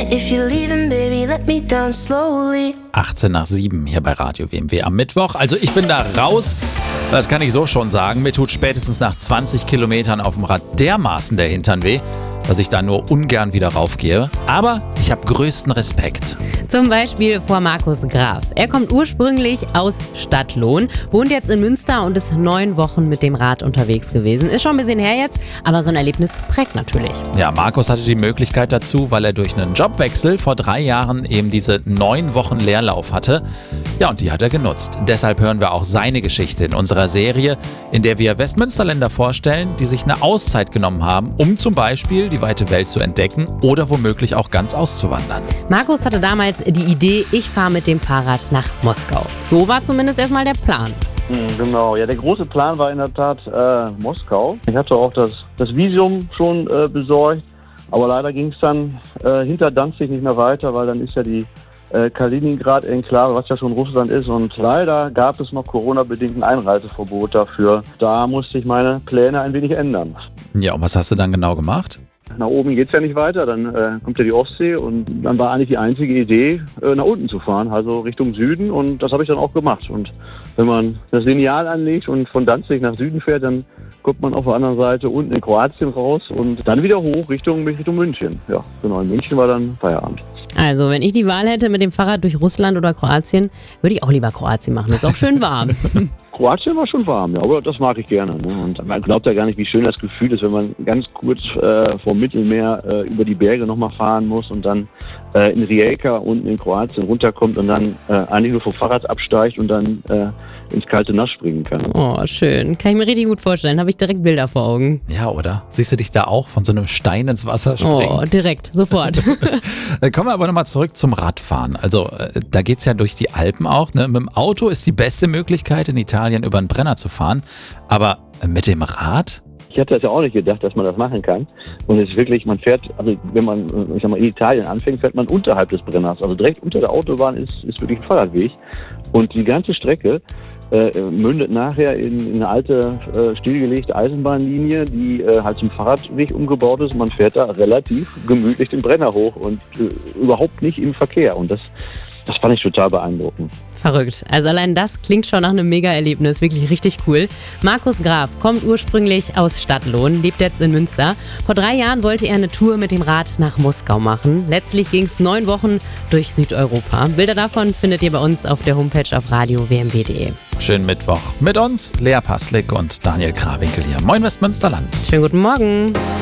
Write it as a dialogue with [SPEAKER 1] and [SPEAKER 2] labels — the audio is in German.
[SPEAKER 1] If you're leaving, baby, let me down slowly.
[SPEAKER 2] 18:07 hier bei Radio WMW am Mittwoch. Also ich bin da raus, das kann ich so schon sagen. Mir tut spätestens nach 20 Kilometern auf dem Rad dermaßen der Hintern weh, dass ich da nur ungern wieder raufgehe. Aber ich habe größten Respekt.
[SPEAKER 3] Zum Beispiel vor Markus Graf. Er kommt ursprünglich aus Stadtlohn, wohnt jetzt in Münster und ist 9 Wochen mit dem Rad unterwegs gewesen. Ist schon ein bisschen her jetzt, aber so ein Erlebnis prägt natürlich.
[SPEAKER 2] Ja, Markus hatte die Möglichkeit dazu, weil er durch einen Jobwechsel vor 3 Jahren eben diese 9 Wochen Leerlauf hatte. Ja, und die hat er genutzt. Deshalb hören wir auch seine Geschichte in unserer Serie, in der wir Westmünsterländer vorstellen, die sich eine Auszeit genommen haben, um zum Beispiel die weite Welt zu entdecken oder womöglich auch ganz auszuwandern.
[SPEAKER 3] Markus hatte damals die Idee, ich fahre mit dem Fahrrad nach Moskau. So war zumindest erstmal der Plan.
[SPEAKER 4] Genau, ja, der große Plan war in der Tat Moskau. Ich hatte auch das Visum schon besorgt, aber leider ging es dann hinter Danzig nicht mehr weiter, weil dann ist ja die Kaliningrad-Enklave, was ja schon Russland ist, und leider gab es noch Corona-bedingt ein Einreiseverbot dafür. Da musste ich meine Pläne ein wenig ändern.
[SPEAKER 2] Ja, und was hast du dann genau gemacht?
[SPEAKER 4] Nach oben geht's ja nicht weiter, dann kommt ja die Ostsee und dann war eigentlich die einzige Idee, nach unten zu fahren, also Richtung Süden, und das habe ich dann auch gemacht. Und wenn man das Lineal anlegt und von Danzig nach Süden fährt, dann kommt man auf der anderen Seite unten in Kroatien raus und dann wieder hoch Richtung München. Ja, genau, in München war dann Feierabend.
[SPEAKER 3] Also, wenn ich die Wahl hätte mit dem Fahrrad durch Russland oder Kroatien, würde ich auch lieber Kroatien machen. Ist auch schön warm.
[SPEAKER 4] Kroatien war schon warm, ja, aber das mag ich gerne. Ne? Und man glaubt ja gar nicht, wie schön das Gefühl ist, wenn man ganz kurz vom Mittelmeer über die Berge nochmal fahren muss und dann in Rijeka unten in Kroatien runterkommt und dann eigentlich nur vom Fahrrad absteigt und dann ins kalte Nass springen kann.
[SPEAKER 3] Oh, schön. Kann ich mir richtig gut vorstellen. Habe ich direkt Bilder vor Augen.
[SPEAKER 2] Ja, oder? Siehst du dich da auch von so einem Stein ins Wasser springen?
[SPEAKER 3] Oh, direkt, sofort.
[SPEAKER 2] Kommen wir aber nochmal zurück zum Radfahren. Also da geht's ja durch die Alpen auch. Ne? Mit dem Auto ist die beste Möglichkeit, in Italien über den Brenner zu fahren. Aber mit dem Rad?
[SPEAKER 4] Ich hatte das ja auch nicht gedacht, dass man das machen kann. Und es ist wirklich, man fährt, also wenn man, ich sag mal, in Italien anfängt, fährt man unterhalb des Brenners. Also direkt unter der Autobahn ist wirklich ein Fahrradweg. Und die ganze Strecke mündet nachher in eine alte, stillgelegte Eisenbahnlinie, die halt zum Fahrradweg umgebaut ist. Man fährt da relativ gemütlich den Brenner hoch und überhaupt nicht im Verkehr. Und das fand ich total beeindruckend.
[SPEAKER 3] Verrückt. Also allein das klingt schon nach einem Mega-Erlebnis. Wirklich richtig cool. Markus Graf kommt ursprünglich aus Stadtlohn, lebt jetzt in Münster. Vor 3 Jahren wollte er eine Tour mit dem Rad nach Moskau machen. Letztlich ging es 9 Wochen durch Südeuropa. Bilder davon findet ihr bei uns auf der Homepage auf radio-wmw.de.
[SPEAKER 2] Schönen Mittwoch mit uns, Lea Paslik und Daniel Krawinkel hier. Moin Westmünsterland.
[SPEAKER 3] Schönen guten Morgen.